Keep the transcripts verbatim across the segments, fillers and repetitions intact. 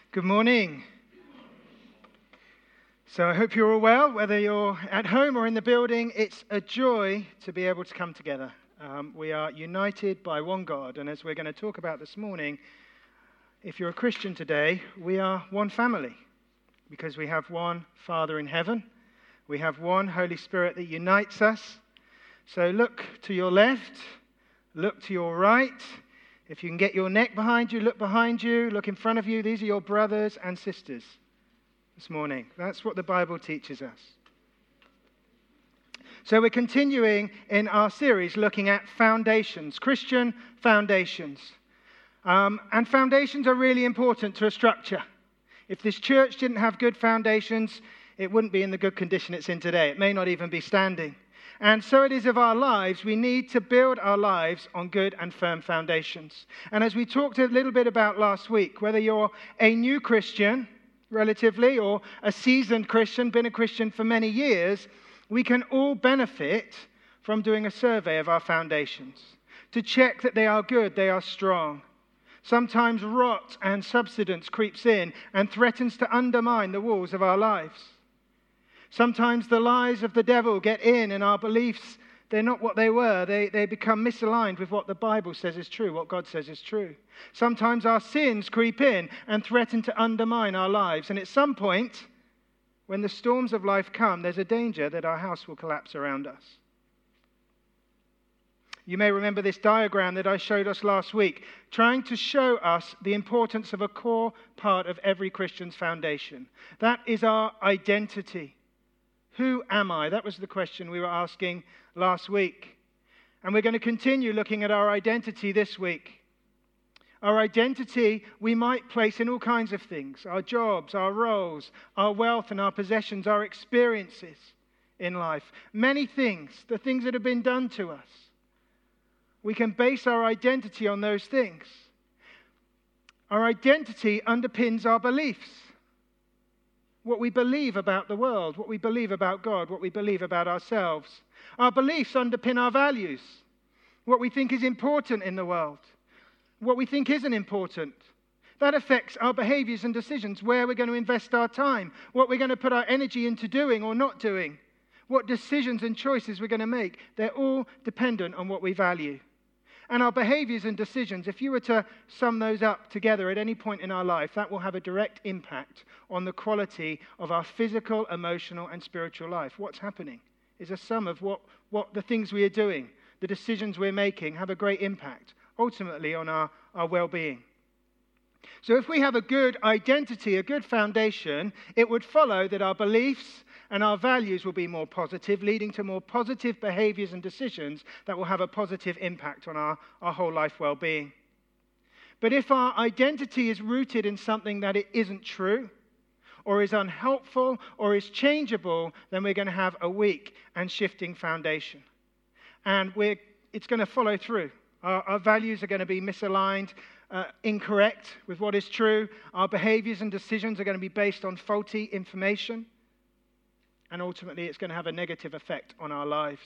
Good morning. So I hope you're all well, whether you're at home or in the building. It's a joy to be able to come together. Um, we are united by one God, and as we're going to talk about this morning, if you're a Christian today, we are one family because we have one Father in heaven. We have one Holy Spirit that unites us. So look to your left, look to your right. If you can get your neck behind you, look behind you, look in front of you. These are your brothers and sisters this morning. That's what the Bible teaches us. So we're continuing in our series looking at foundations, Christian foundations. Um, and foundations are really important to a structure. If this church didn't have good foundations, it wouldn't be in the good condition it's in today. It may not even be standing. And so it is of our lives. We need to build our lives on good and firm foundations. And as we talked a little bit about last week, whether you're a new Christian, relatively, or a seasoned Christian, been a Christian for many years, we can all benefit from doing a survey of our foundations to check that they are good, they are strong. Sometimes rot and subsidence creeps in and threatens to undermine the walls of our lives. Sometimes the lies of the devil get in and our beliefs, they're not what they were. They, they become misaligned with what the Bible says is true, what God says is true. Sometimes our sins creep in and threaten to undermine our lives. And at some point, when the storms of life come, there's a danger that our house will collapse around us. You may remember this diagram that I showed us last week, trying to show us the importance of a core part of every Christian's foundation. That is our identity. Who am I? That was the question we were asking last week. And we're going to continue looking at our identity this week. Our identity we might place in all kinds of things. Our jobs, our roles, our wealth and our possessions, our experiences in life. Many things, the things that have been done to us. We can base our identity on those things. Our identity underpins our beliefs. What we believe about the world, what we believe about God, what we believe about ourselves. Our beliefs underpin our values, what we think is important in the world, what we think isn't important. That affects our behaviors and decisions, where we're going to invest our time, what we're going to put our energy into doing or not doing, what decisions and choices we're going to make. They're all dependent on what we value. And our behaviors and decisions, if you were to sum those up together at any point in our life, that will have a direct impact on the quality of our physical, emotional, and spiritual life. What's happening is a sum of what, what the things we are doing, the decisions we're making, have a great impact, ultimately, on our, our well-being. So if we have a good identity, a good foundation, it would follow that our beliefs and our values will be more positive, leading to more positive behaviors and decisions that will have a positive impact on our, our whole life well-being. But if our identity is rooted in something that it isn't true, or is unhelpful, or is changeable, then we're going to have a weak and shifting foundation. And we're, it's going to follow through. Our, our values are going to be misaligned, uh, incorrect with what is true. Our behaviors and decisions are going to be based on faulty information. And ultimately, it's going to have a negative effect on our lives.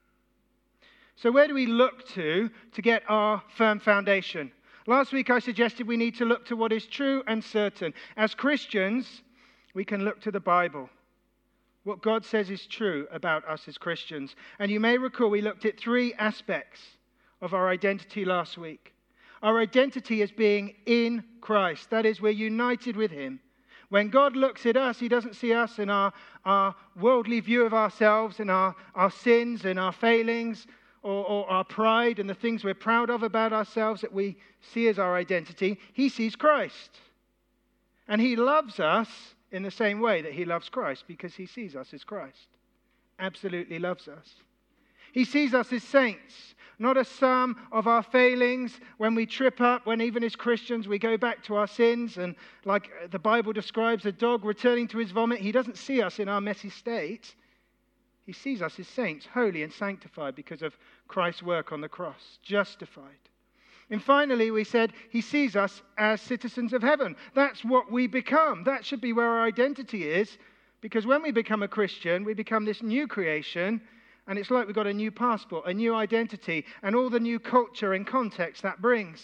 So where do we look to to get our firm foundation? Last week, I suggested we need to look to what is true and certain. As Christians, we can look to the Bible. What God says is true about us as Christians. And you may recall we looked at three aspects of our identity last week. Our identity is being in Christ. That is, we're united with Him. When God looks at us, He doesn't see us in our, our worldly view of ourselves, in our, our sins and our failings, or, or our pride and the things we're proud of about ourselves that we see as our identity. He sees Christ. And He loves us in the same way that He loves Christ, because He sees us as Christ. Absolutely loves us. He sees us as saints, not a sum of our failings. When we trip up, when even as Christians we go back to our sins, and like the Bible describes a dog returning to his vomit, He doesn't see us in our messy state. He sees us as saints, holy and sanctified because of Christ's work on the cross, justified. And finally, we said He sees us as citizens of heaven. That's what we become. That should be where our identity is, because when we become a Christian, we become this new creation. And it's like we've got a new passport, a new identity, and all the new culture and context that brings.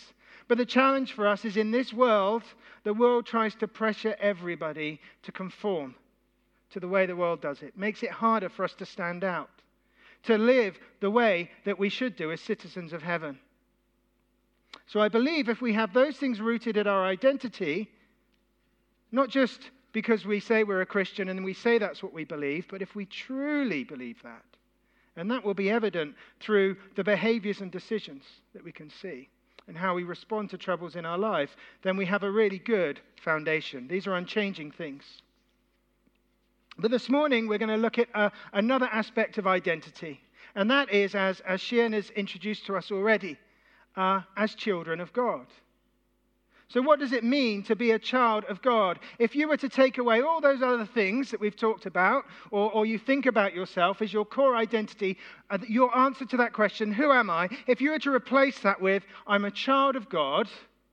But the challenge for us is in this world, the world tries to pressure everybody to conform to the way the world does it. Makes it harder for us to stand out, to live the way that we should do as citizens of heaven. So I believe if we have those things rooted in our identity, not just because we say we're a Christian and we say that's what we believe, but if we truly believe that, and that will be evident through the behaviors and decisions that we can see and how we respond to troubles in our life, then we have a really good foundation. These are unchanging things. But this morning, we're going to look at uh, another aspect of identity, and that is, as, as Shian has introduced to us already, uh, as children of God. So what does it mean to be a child of God? If you were to take away all those other things that we've talked about, or, or you think about yourself as your core identity, uh, your answer to that question, who am I? If you were to replace that with, I'm a child of God,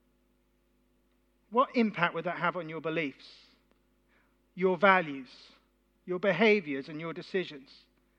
what impact would that have on your beliefs, your values, your behaviors, and your decisions?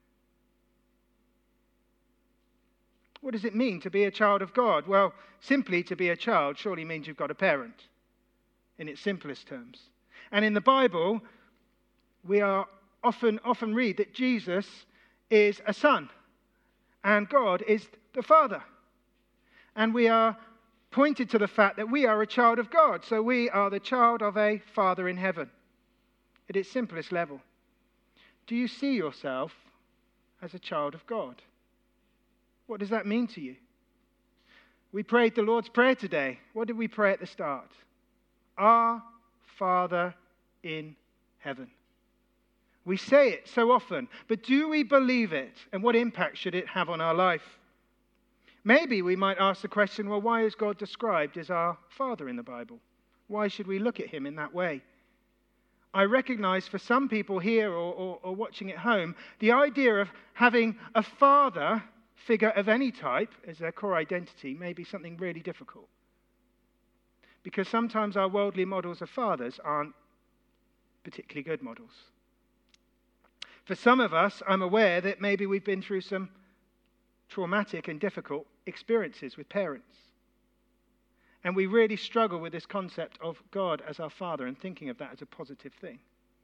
What does it mean to be a child of God? Well, simply to be a child surely means you've got a parent, in its simplest terms. And in the Bible, we are often, often read that Jesus is a son, and God is the Father. And we are pointed to the fact that we are a child of God, so we are the child of a Father in heaven, at its simplest level. Do you see yourself as a child of God? What does that mean to you? We prayed the Lord's Prayer today. What did we pray at the start? Our Father in heaven. We say it so often, but do we believe it? And what impact should it have on our life? Maybe we might ask the question, well, why is God described as our Father in the Bible? Why should we look at him in that way? I recognize for some people here or, or, or watching at home, the idea of having a father figure of any type as their core identity may be something really difficult. Because sometimes our worldly models of fathers aren't particularly good models. For some of us, I'm aware that maybe we've been through some traumatic and difficult experiences with parents. And we really struggle with this concept of God as our Father and thinking of that as a positive thing.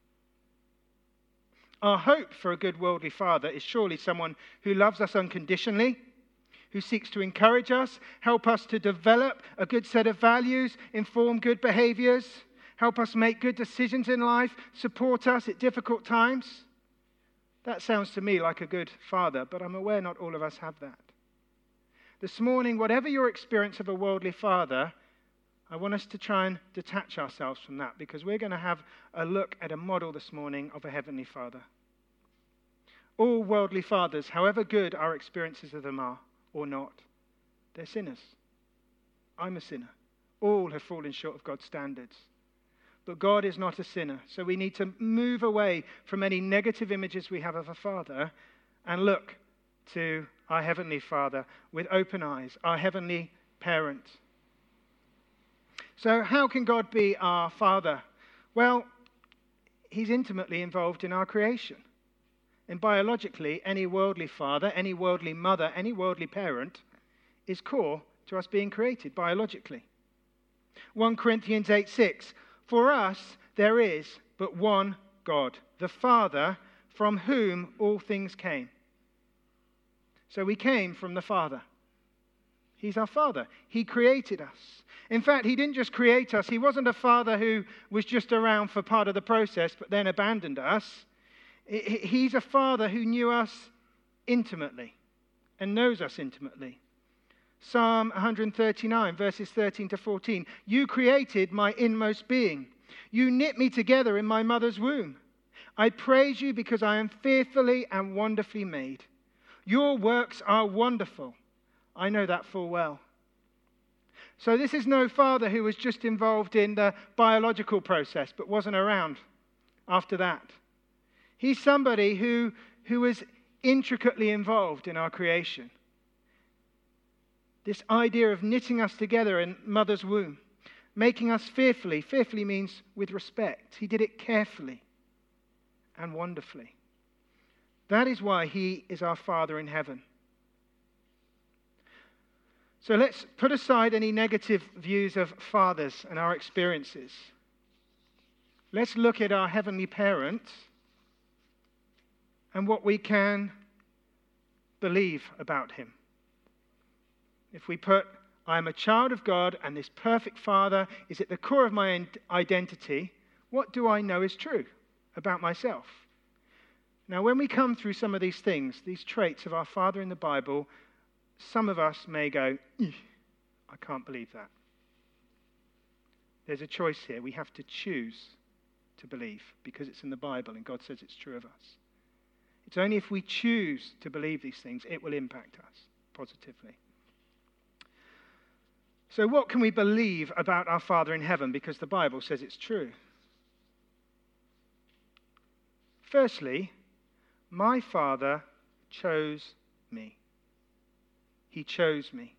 Our hope for a good worldly father is surely someone who loves us unconditionally, who seeks to encourage us, help us to develop a good set of values, inform good behaviors, help us make good decisions in life, support us at difficult times. That sounds to me like a good father, but I'm aware not all of us have that. This morning, whatever your experience of a worldly father, I want us to try and detach ourselves from that, because we're going to have a look at a model this morning of a heavenly Father. All worldly fathers, however good our experiences of them are or not, they're sinners. I'm a sinner. All have fallen short of God's standards. But God is not a sinner, so we need to move away from any negative images we have of a father and look to our heavenly Father with open eyes, our heavenly parent. So how can God be our Father? Well, he's intimately involved in our creation. And biologically, any worldly father, any worldly mother, any worldly parent is core to us being created biologically. First Corinthians eight six, for us there is but one God, the Father, from whom all things came. So we came from the Father. He's our Father. He created us. In fact, he didn't just create us. He wasn't a father who was just around for part of the process but then abandoned us. He's a father who knew us intimately and knows us intimately. Psalm one thirty-nine, verses thirteen to fourteen. You created my inmost being. You knit me together in my mother's womb. I praise you because I am fearfully and wonderfully made. Your works are wonderful. I know that full well. So this is no father who was just involved in the biological process but wasn't around after that. He's somebody who, who is intricately involved in our creation. This idea of knitting us together in mother's womb, making us fearfully. Fearfully means with respect. He did it carefully and wonderfully. That is why he is our Father in heaven. So let's put aside any negative views of fathers and our experiences. Let's look at our heavenly parent and what we can believe about him. If we put, I am a child of God and this perfect Father is at the core of my identity, what do I know is true about myself? Now, when we come through some of these things, these traits of our Father in the Bible, some of us may go, I can't believe that. There's a choice here. We have to choose to believe because it's in the Bible and God says it's true of us. It's only if we choose to believe these things, it will impact us positively. So what can we believe about our Father in heaven because the Bible says it's true? Firstly, my Father chose me. He chose me.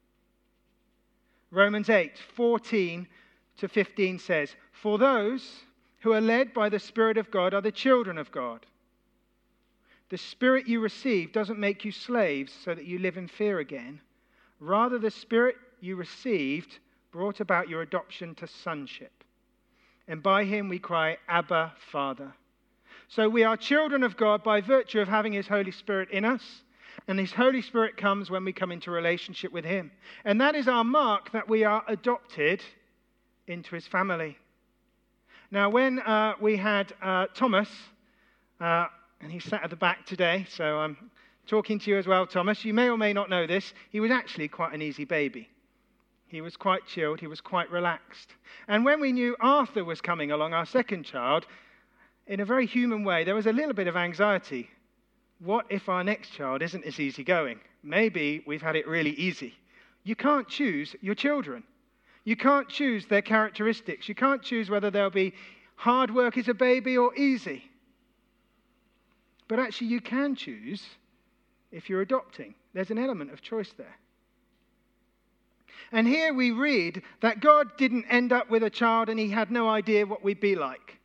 Romans eight, fourteen to fifteen says, for those who are led by the Spirit of God are the children of God. The Spirit you receive doesn't make you slaves so that you live in fear again. Rather, the Spirit you received brought about your adoption to sonship. And by him we cry, Abba, Father. So we are children of God by virtue of having his Holy Spirit in us. And his Holy Spirit comes when we come into relationship with him. And that is our mark that we are adopted into his family. Now, when uh, we had uh, Thomas, uh, and he sat at the back today, so I'm talking to you as well, Thomas. You may or may not know this. He was actually quite an easy baby. He was quite chilled. He was quite relaxed. And when we knew Arthur was coming along, our second child, in a very human way, there was a little bit of anxiety. What if our next child isn't as easygoing? Maybe we've had it really easy. You can't choose your children. You can't choose their characteristics. You can't choose whether they'll be hard work as a baby or easy. But actually you can choose if you're adopting. There's an element of choice there. And here we read that God didn't end up with a child and he had no idea what we'd be like.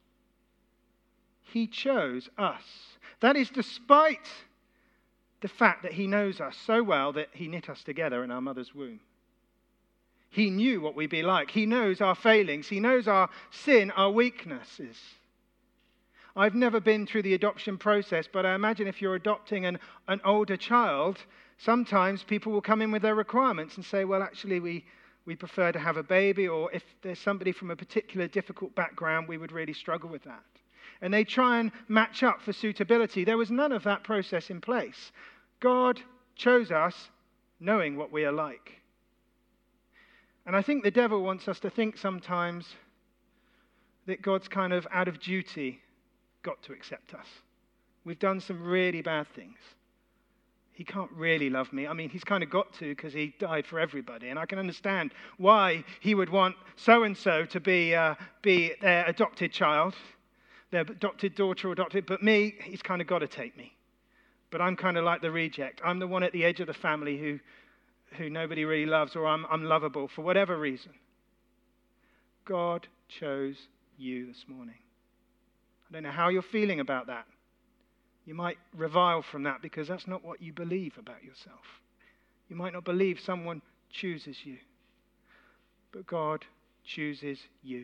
He chose us. That is despite the fact that he knows us so well that he knit us together in our mother's womb. He knew what we'd be like. He knows our failings. He knows our sin, our weaknesses. I've never been through the adoption process, but I imagine if you're adopting an, an older child, sometimes people will come in with their requirements and say, well, actually, we, we prefer to have a baby, or if there's somebody from a particular difficult background, we would really struggle with that. And they try and match up for suitability. There was none of that process in place. God chose us knowing what we are like. And I think the devil wants us to think sometimes that God's kind of out of duty got to accept us. We've done some really bad things. He can't really love me. I mean, he's kind of got to because he died for everybody. And I can understand why he would want so-and-so to be, uh, be their adopted child, their adopted daughter or adopted. But me, he's kind of got to take me. But I'm kind of like the reject. I'm the one at the edge of the family who, who nobody really loves, or I'm unlovable for whatever reason. God chose you this morning. I don't know how you're feeling about that. You might revile from that because that's not what you believe about yourself. You might not believe someone chooses you. But God chooses you.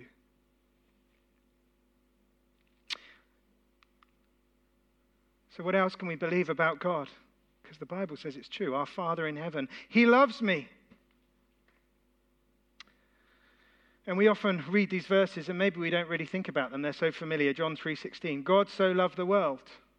So what else can we believe about God? Because the Bible says it's true. Our Father in heaven, he loves me. And we often read these verses and maybe we don't really think about them. They're so familiar. John three sixteen. God so loved the world.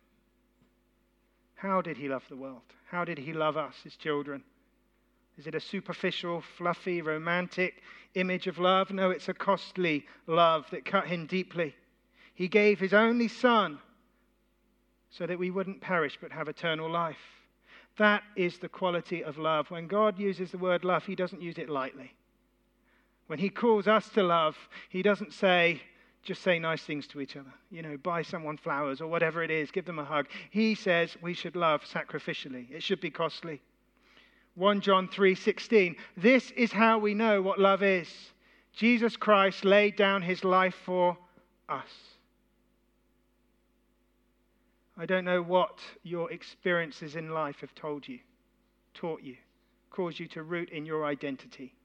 How did he love the world? How did he love us, his children? Is it a superficial, fluffy, romantic image of love? No, it's a costly love that cut him deeply. He gave his only son so that we wouldn't perish but have eternal life. That is the quality of love. When God uses the word love, he doesn't use it lightly. When he calls us to love, he doesn't say, just say nice things to each other. You know, buy someone flowers or whatever it is, give them a hug. He says we should love sacrificially. It should be costly. First John three sixteen. This is how we know what love is. Jesus Christ laid down his life for us. I don't know what your experiences in life have told you, taught you, cause you to root in your identity.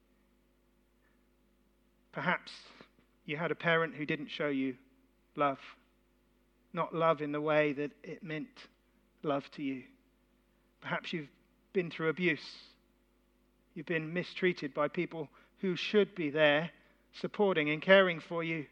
Perhaps you had a parent who didn't show you love. Not love in the way that it meant love to you. Perhaps you've been through abuse. You've been mistreated by people who should be there supporting and caring for you.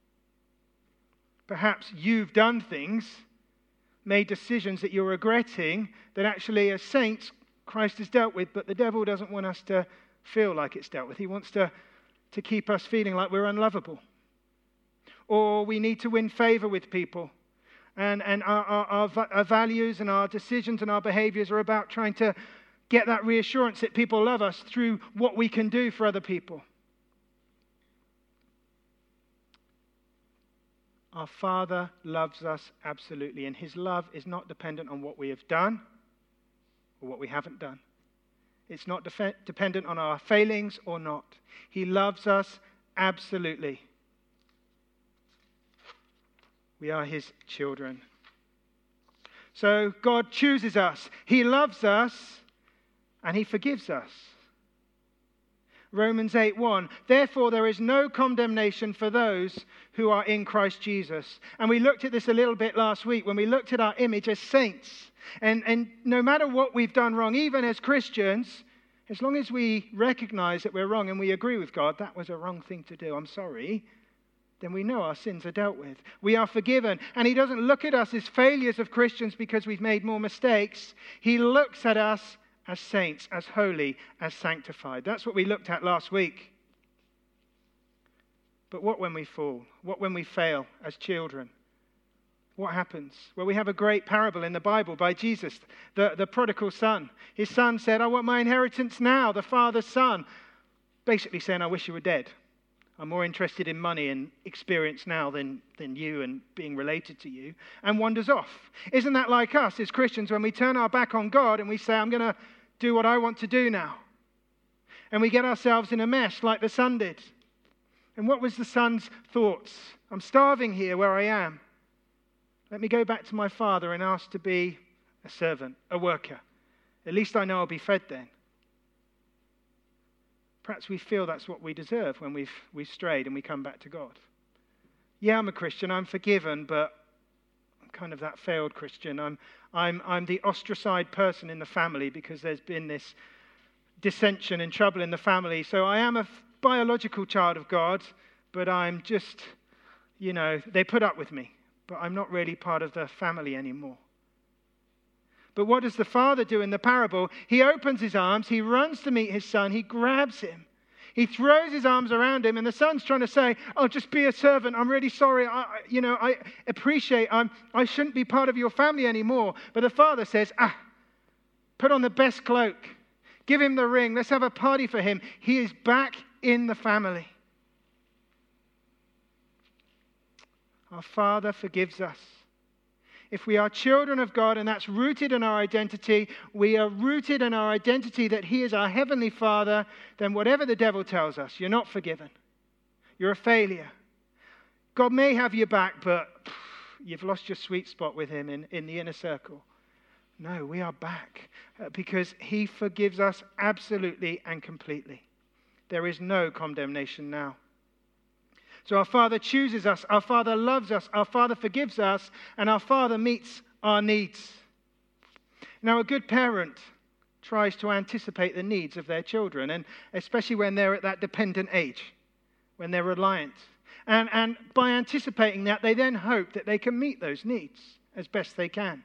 Perhaps you've done things, made decisions that you're regretting, that actually as saints Christ has dealt with, but the devil doesn't want us to feel like it's dealt with. He wants to, to keep us feeling like we're unlovable. Or we need to win favor with people. And, and our, our, our, our values and our decisions and our behaviors are about trying to get that reassurance that people love us through what we can do for other people. Our Father loves us absolutely, and his love is not dependent on what we have done or what we haven't done. It's not def- dependent on our failings or not. He loves us absolutely. We are his children. So God chooses us. He loves us, and he forgives us. Romans eight one, therefore there is no condemnation for those who are in Christ Jesus. And we looked at this a little bit last week when we looked at our image as saints. And, and no matter what we've done wrong, even as Christians, as long as we recognize that we're wrong and we agree with God, that was a wrong thing to do, I'm sorry, then we know our sins are dealt with. We are forgiven. And he doesn't look at us as failures of Christians because we've made more mistakes. He looks at us as saints, as holy, as sanctified. That's what we looked at last week. But what when we fall? What when we fail as children? What happens? Well, we have a great parable in the Bible by Jesus, the, the prodigal son. His son said, I want my inheritance now, the father's son. Basically saying, I wish you were dead. I'm more interested in money and experience now than, than you and being related to you, and wanders off. Isn't that like us as Christians when we turn our back on God and we say, I'm going to do what I want to do now? And we get ourselves in a mess like the son did. And what was the son's thoughts? I'm starving here where I am. Let me go back to my father and ask to be a servant, a worker. At least I know I'll be fed then. Perhaps we feel that's what we deserve when we've, we've strayed and we come back to God. Yeah, I'm a Christian, I'm forgiven, but I'm kind of that failed Christian. I'm, I'm, I'm the ostracized person in the family because there's been this dissension and trouble in the family. So I am a biological child of God, but I'm just, you know, they put up with me, but I'm not really part of the family anymore. But what does the father do in the parable? He opens his arms, he runs to meet his son, he grabs him. He throws his arms around him, and the son's trying to say, oh, just be a servant. I'm really sorry. I, you know, I appreciate I'm, I shouldn't be part of your family anymore. But the father says, ah, put on the best cloak. Give him the ring. Let's have a party for him. He is back in the family. Our Father forgives us. If we are children of God, and that's rooted in our identity, we are rooted in our identity that he is our heavenly Father, then whatever the devil tells us, you're not forgiven. You're a failure. God may have you back, but pff, you've lost your sweet spot with him in, in the inner circle. No, we are back uh, because he forgives us absolutely and completely. There is no condemnation now. So our Father chooses us, our Father loves us, our Father forgives us, and our Father meets our needs. Now, a good parent tries to anticipate the needs of their children, and especially when they're at that dependent age, when they're reliant. And, and by anticipating that, they then hope that they can meet those needs as best they can.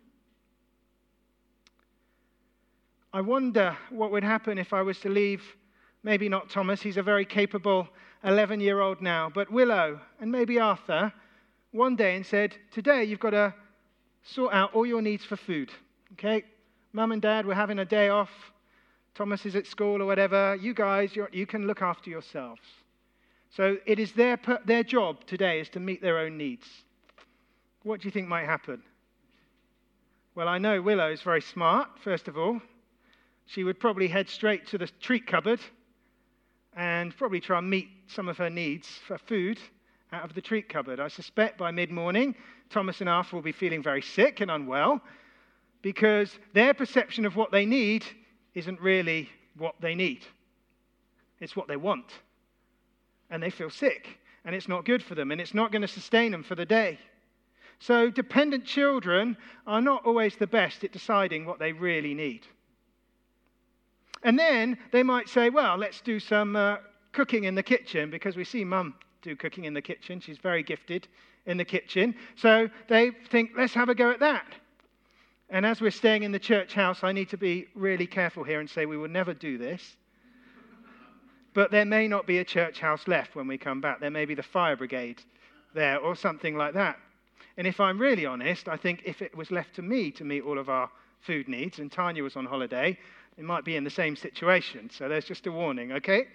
I wonder what would happen if I was to leave, maybe not Thomas, he's a very capable eleven-year-old now, but Willow and maybe Arthur one day and said, today you've got to sort out all your needs for food. Okay? Mum and Dad, we're having a day off. Thomas is at school or whatever. You guys, you're, you can look after yourselves. So it is their, their job today is to meet their own needs. What do you think might happen? Well, I know Willow is very smart, first of all. She would probably head straight to the treat cupboard and probably try and meet some of her needs for food out of the treat cupboard. I suspect by mid-morning, Thomas and Arthur will be feeling very sick and unwell because their perception of what they need isn't really what they need. It's what they want. And they feel sick, and it's not good for them, and it's not going to sustain them for the day. So dependent children are not always the best at deciding what they really need. And then they might say, well, let's do some uh, cooking in the kitchen, because we see Mum do cooking in the kitchen. She's very gifted in the kitchen. So they think, let's have a go at that. And as we're staying in the church house, I need to be really careful here and say we will never do this. But there may not be a church house left when we come back. There may be the fire brigade there or something like that. And if I'm really honest, I think if it was left to me to meet all of our food needs and Tanya was on holiday, it might be in the same situation. So there's just a warning, okay?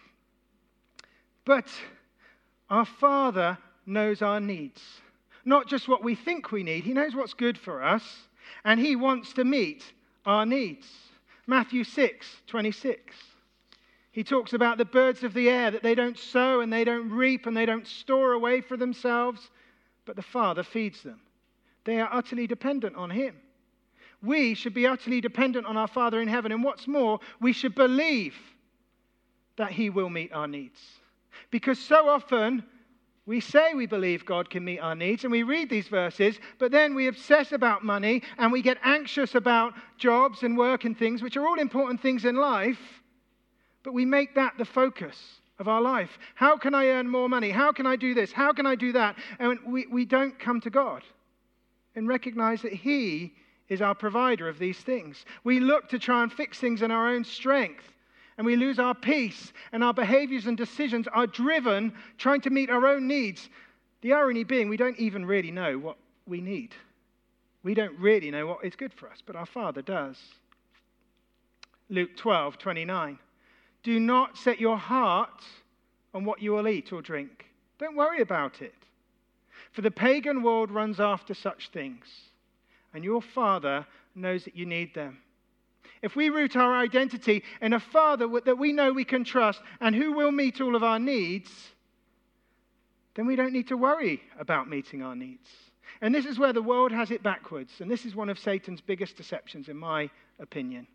But our Father knows our needs. Not just what we think we need. He knows what's good for us. And he wants to meet our needs. Matthew six twenty-six. He talks about the birds of the air, that they don't sow and they don't reap and they don't store away for themselves, but the Father feeds them. They are utterly dependent on him. We should be utterly dependent on our Father in heaven. And what's more, we should believe that he will meet our needs. Because so often we say we believe God can meet our needs, and we read these verses, but then we obsess about money and we get anxious about jobs and work and things, which are all important things in life, but we make that the focus of our life. How can I earn more money? How can I do this? How can I do that? And we, we don't come to God and recognize that he is our provider of these things. We look to try and fix things in our own strength, and we lose our peace, and our behaviors and decisions are driven trying to meet our own needs. The irony being, we don't even really know what we need. We don't really know what is good for us, but our Father does. Luke twelve twenty-nine. Do not set your heart on what you will eat or drink. Don't worry about it. For the pagan world runs after such things, and your Father knows that you need them. If we root our identity in a Father that we know we can trust and who will meet all of our needs, then we don't need to worry about meeting our needs. And this is where the world has it backwards. And this is one of Satan's biggest deceptions, in my opinion.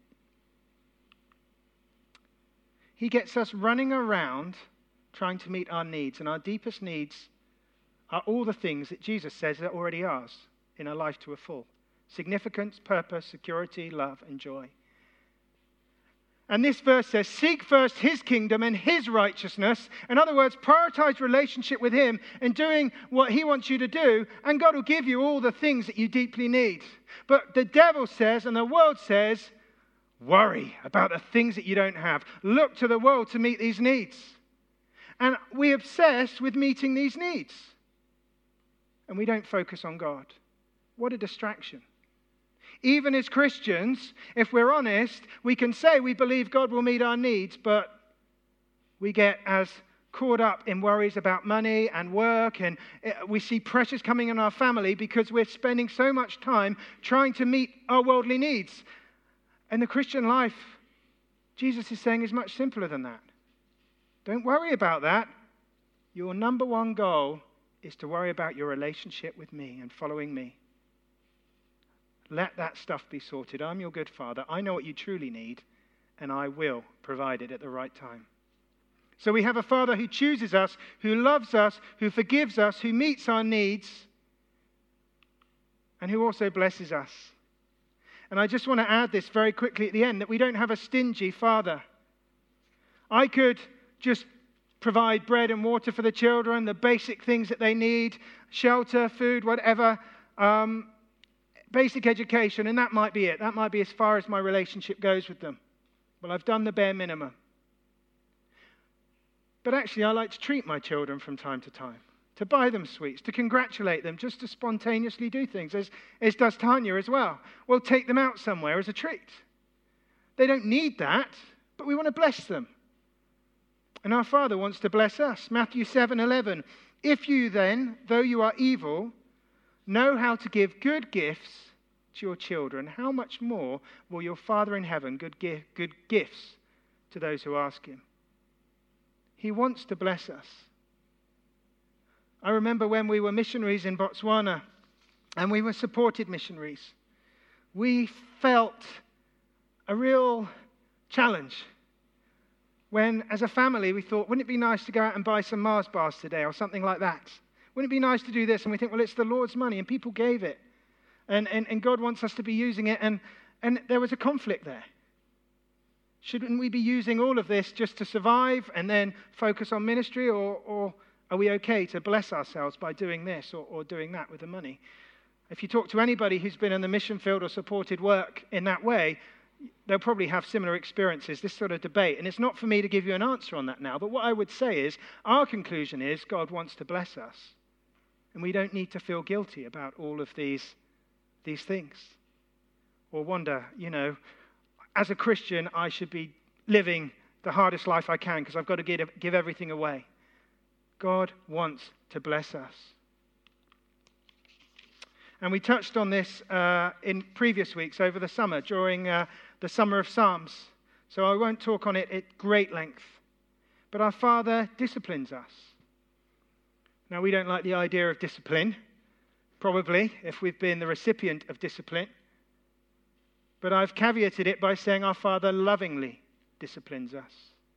He gets us running around trying to meet our needs. And our deepest needs are all the things that Jesus says are already ours in a life to a full. Significance, purpose, security, love, and joy. And this verse says, seek first his kingdom and his righteousness. In other words, prioritize relationship with him and doing what he wants you to do, and God will give you all the things that you deeply need. But the devil says, and the world says, worry about the things that you don't have. Look to the world to meet these needs. And we obsess with meeting these needs. And we don't focus on God. What a distraction. Even as Christians, if we're honest, we can say we believe God will meet our needs, but we get as caught up in worries about money and work, and we see pressures coming in our family because we're spending so much time trying to meet our worldly needs. And the Christian life, Jesus is saying, is much simpler than that. Don't worry about that. Your number one goal is to worry about your relationship with me and following me. Let that stuff be sorted. I'm your good Father. I know what you truly need, and I will provide it at the right time. So we have a Father who chooses us, who loves us, who forgives us, who meets our needs, and who also blesses us. And I just want to add this very quickly at the end, that we don't have a stingy Father. I could just provide bread and water for the children, the basic things that they need, shelter, food, whatever, um, basic education, and that might be it. That might be as far as my relationship goes with them. Well, I've done the bare minimum. But actually, I like to treat my children from time to time, to buy them sweets, to congratulate them, just to spontaneously do things, as, as does Tanya as well. We'll take them out somewhere as a treat. They don't need that, but we want to bless them. And our Father wants to bless us. Matthew seven eleven. If you then, though you are evil, know how to give good gifts to your children, how much more will your Father in heaven good, gi- good gifts to those who ask him? He wants to bless us. I remember when we were missionaries in Botswana, and we were supported missionaries, we felt a real challenge when, as a family, we thought, wouldn't it be nice to go out and buy some Mars bars today or something like that? Wouldn't it be nice to do this? And we think, well, it's the Lord's money, and people gave it. And, and, and God wants us to be using it, and, and there was a conflict there. Shouldn't we be using all of this just to survive and then focus on ministry, or, or are we okay to bless ourselves by doing this or, or doing that with the money? If you talk to anybody who's been in the mission field or supported work in that way, they'll probably have similar experiences, this sort of debate. And it's not for me to give you an answer on that now, but what I would say is our conclusion is God wants to bless us. And we don't need to feel guilty about all of these, these things. Or wonder, you know, as a Christian, I should be living the hardest life I can because I've got to give, give everything away. God wants to bless us. And we touched on this uh, in previous weeks over the summer, during uh, the Summer of Psalms. So I won't talk on it at great length. But our Father disciplines us. Now, we don't like the idea of discipline, probably, if we've been the recipient of discipline. But I've caveated it by saying our Father lovingly disciplines us.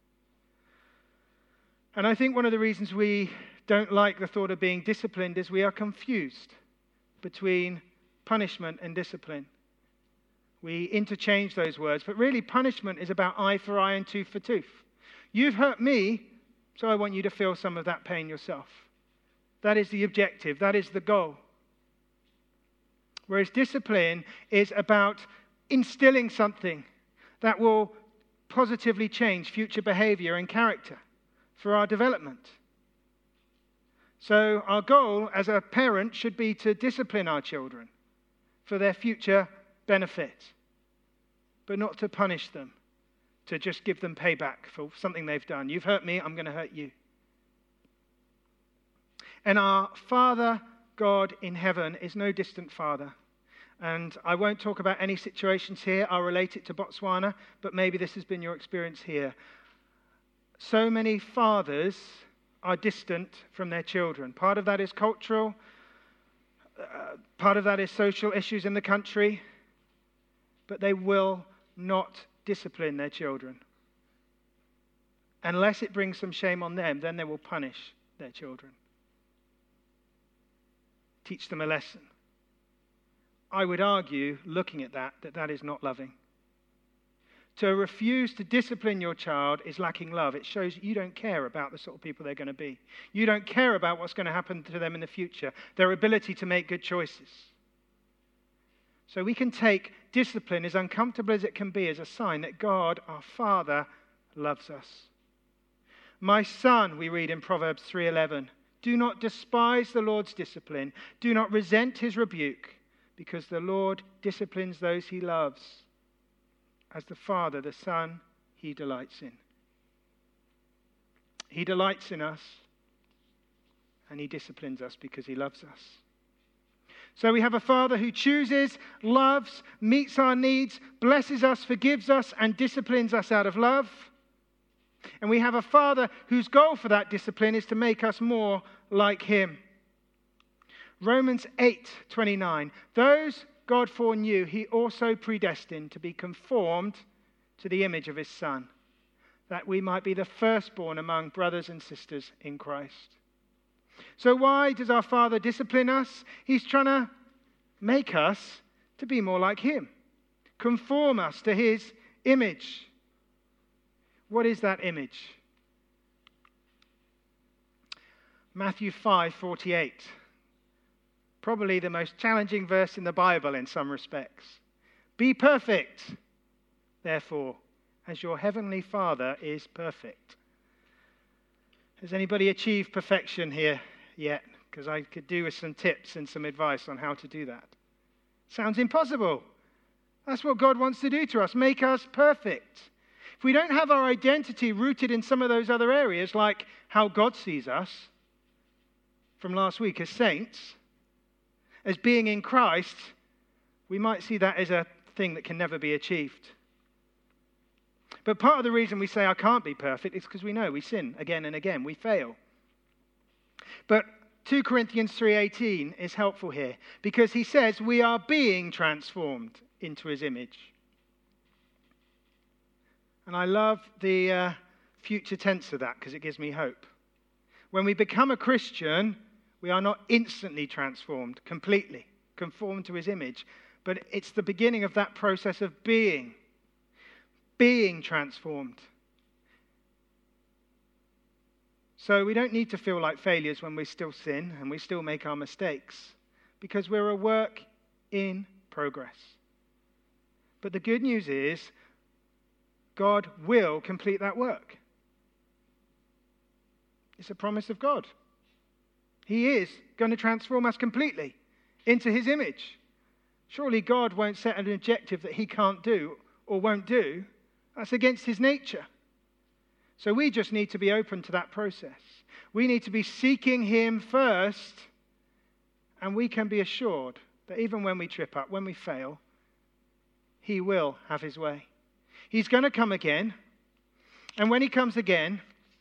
And I think one of the reasons we don't like the thought of being disciplined is we are confused between punishment and discipline. We interchange those words, but really punishment is about eye for eye and tooth for tooth. You've hurt me, so I want you to feel some of that pain yourself. That is the objective. That is the goal. Whereas discipline is about instilling something that will positively change future behavior and character for our development. So our goal as a parent should be to discipline our children for their future benefit, but not to punish them, to just give them payback for something they've done. You've hurt me, I'm going to hurt you. And our Father God in heaven is no distant Father. And I won't talk about any situations here. I'll relate it to Botswana, but maybe this has been your experience here. So many fathers are distant from their children. Part of that is cultural. Uh, part of that is social issues in the country. But they will not discipline their children. Unless it brings some shame on them, then they will punish their children. Teach them a lesson. I would argue, looking at that, that that is not loving. To refuse to discipline your child is lacking love. It shows you don't care about the sort of people they're going to be. You don't care about what's going to happen to them in the future, their ability to make good choices. So we can take discipline, as uncomfortable as it can be, as a sign that God, our Father, loves us. My son, we read in Proverbs three eleven, do not despise the Lord's discipline. Do not resent his rebuke, because the Lord disciplines those he loves. As the Father, the Son, he delights in. He delights in us, and he disciplines us because he loves us. So we have a Father who chooses, loves, meets our needs, blesses us, forgives us, and disciplines us out of love. And we have a Father whose goal for that discipline is to make us more like him. Romans eight twenty-nine. Those God foreknew, he also predestined to be conformed to the image of his Son, that we might be the firstborn among brothers and sisters in Christ. So why does our Father discipline us? He's trying to make us to be more like him, conform us to his image. What is that image? Matthew five forty-eight. Probably the most challenging verse in the Bible in some respects. Be perfect, therefore, as your heavenly Father is perfect. Has anybody achieved perfection here yet? Because I could do with some tips and some advice on how to do that. Sounds impossible. That's what God wants to do to us, make us perfect. If we don't have our identity rooted in some of those other areas, like how God sees us from last week as saints, as being in Christ, we might see that as a thing that can never be achieved. But part of the reason we say I can't be perfect is because we know we sin again and again. We fail. But two Corinthians three eighteen is helpful here because he says we are being transformed into his image. And I love the uh, future tense of that because it gives me hope. When we become a Christian, we are not instantly transformed completely, conformed to his image, but it's the beginning of that process of being, being transformed. So we don't need to feel like failures when we still sin and we still make our mistakes, because we're a work in progress. But the good news is God will complete that work. It's a promise of God. He is going to transform us completely into his image. Surely God won't set an objective that he can't do or won't do. That's against his nature. So we just need to be open to that process. We need to be seeking him first, and we can be assured that even when we trip up, when we fail, he will have his way. He's going to come again, and when he comes again,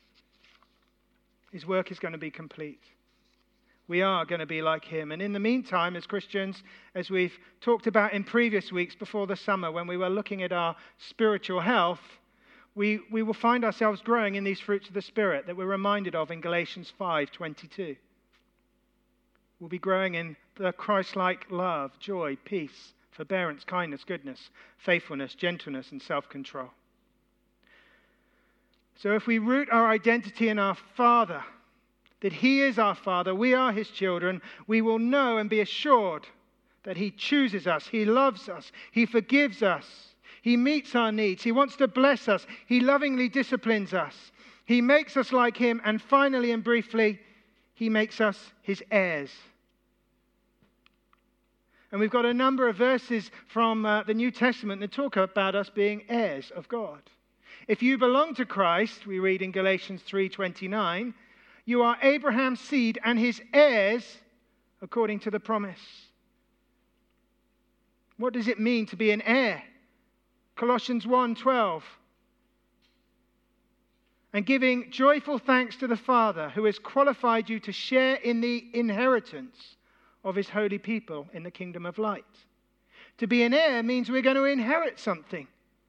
his work is going to be complete. We are going to be like him. And in the meantime, as Christians, as we've talked about in previous weeks before the summer when we were looking at our spiritual health, we, we will find ourselves growing in these fruits of the Spirit that we're reminded of in Galatians five twenty-two. We'll be growing in the Christ-like love, joy, peace, forbearance, kindness, goodness, faithfulness, gentleness, and self-control. So if we root our identity in our Father, that he is our Father, we are his children, we will know and be assured that he chooses us, he loves us, he forgives us, he meets our needs, he wants to bless us, he lovingly disciplines us, he makes us like him, and finally and briefly, he makes us his heirs. And we've got a number of verses from uh, the New Testament that talk about us being heirs of God. If you belong to Christ, we read in Galatians three twenty-nine, you are Abraham's seed and his heirs according to the promise. What does it mean to be an heir? Colossians one twelve. And giving joyful thanks to the Father who has qualified you to share in the inheritance of his holy people in the kingdom of light. To be an heir means we're going to inherit something.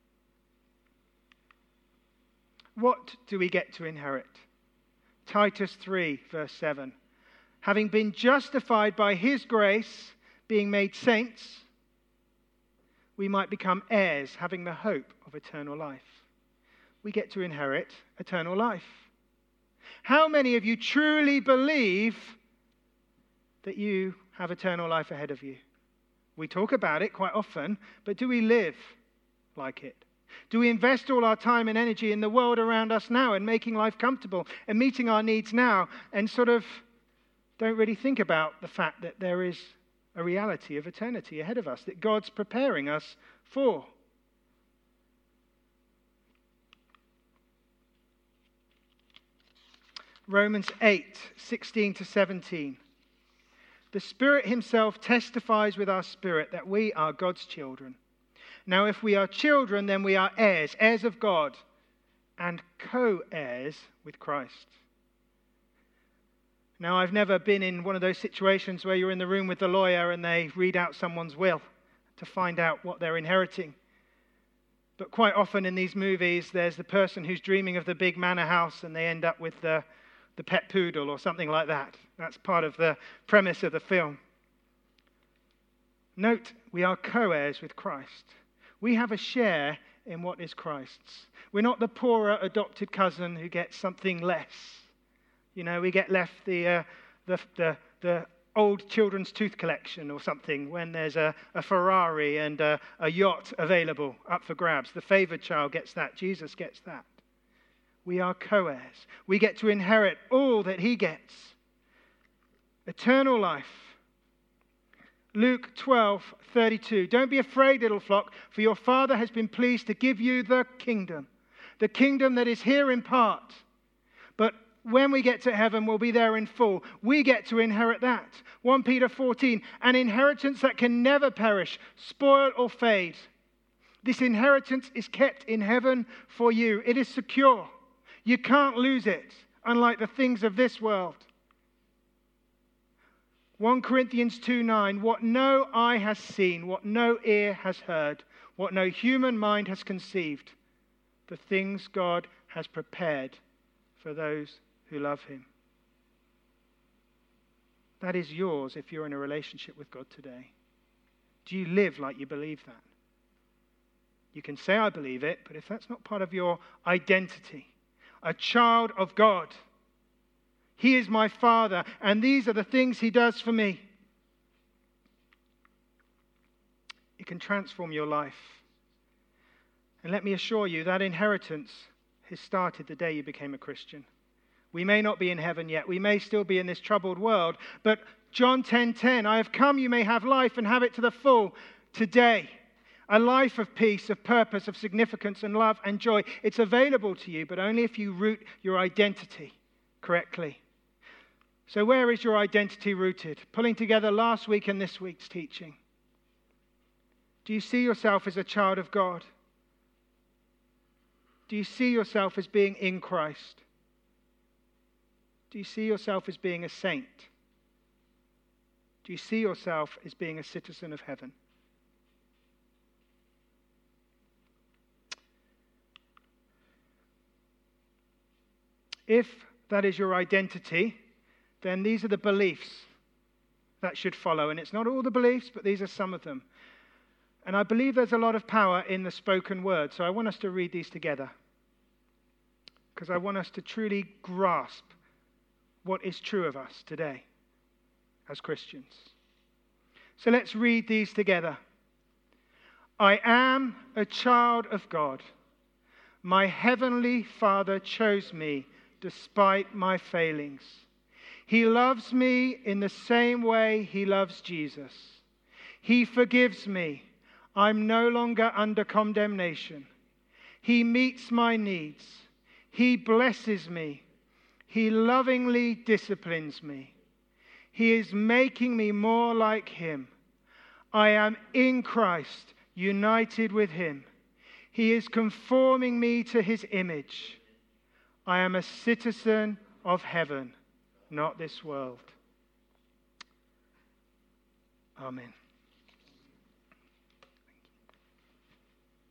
What do we get to inherit? Titus three, verse seven. Having been justified by his grace, being made saints, we might become heirs, having the hope of eternal life. We get to inherit eternal life. How many of you truly believe that you have eternal life ahead of you? We talk about it quite often, but do we live like it? Do we invest all our time and energy in the world around us now and making life comfortable and meeting our needs now and sort of don't really think about the fact that there is a reality of eternity ahead of us that God's preparing us for? Romans eight, sixteen to seventeen. The Spirit himself testifies with our spirit that we are God's children. Now, if we are children, then we are heirs, heirs of God, and co-heirs with Christ. Now, I've never been in one of those situations where you're in the room with the lawyer and they read out someone's will to find out what they're inheriting. But quite often in these movies, there's the person who's dreaming of the big manor house and they end up with the, the pet poodle or something like that. That's part of the premise of the film. Note, we are co-heirs with Christ. We have a share in what is Christ's. We're not the poorer adopted cousin who gets something less. You know, we get left the uh, the, the the old children's tooth collection or something when there's a, a Ferrari and a, a yacht available up for grabs. The favored child gets that. Jesus gets that. We are co-heirs. We get to inherit all that he gets. Eternal life. Luke twelve thirty-two. Don't be afraid, little flock, for your Father has been pleased to give you the kingdom. The kingdom that is here in part. But when we get to heaven, we'll be there in full. We get to inherit that. First Peter fourteen. An inheritance that can never perish, spoil or fade. This inheritance is kept in heaven for you. It is secure. You can't lose it, unlike the things of this world. First Corinthians two nine, what no eye has seen, what no ear has heard, what no human mind has conceived, the things God has prepared for those who love him. That is yours if you're in a relationship with God today. Do you live like you believe that? You can say, I believe it, but if that's not part of your identity, a child of God, he is my Father, and these are the things he does for me. It can transform your life. And let me assure you, that inheritance has started the day you became a Christian. We may not be in heaven yet. We may still be in this troubled world. But John ten ten, I have come you may have life and have it to the full today. A life of peace, of purpose, of significance and love and joy. It's available to you, but only if you root your identity correctly. So where is your identity rooted? Pulling together last week and this week's teaching. Do you see yourself as a child of God? Do you see yourself as being in Christ? Do you see yourself as being a saint? Do you see yourself as being a citizen of heaven? If that is your identity, then these are the beliefs that should follow. And it's not all the beliefs, but these are some of them. And I believe there's a lot of power in the spoken word. So I want us to read these together, because I want us to truly grasp what is true of us today as Christians. So let's read these together. I am a child of God. My heavenly Father chose me despite my failings. He loves me in the same way he loves Jesus. He forgives me. I'm no longer under condemnation. He meets my needs. He blesses me. He lovingly disciplines me. He is making me more like him. I am in Christ, united with him. He is conforming me to his image. I am a citizen of heaven, not this world. Amen.